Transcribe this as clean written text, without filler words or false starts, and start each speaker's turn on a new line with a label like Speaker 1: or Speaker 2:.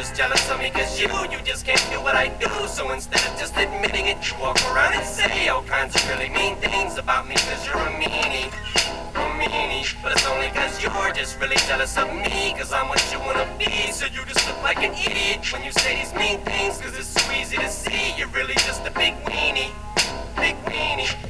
Speaker 1: just jealous of me cause you just can't do what I do. So instead of just admitting it, you walk around and say all kinds of really mean things about me cause you're a meanie. But it's only cause you're just really jealous of me cause I'm what you wanna be. So you just look like an idiot when you say these mean things cause it's so easy to see you're really just a big weenie.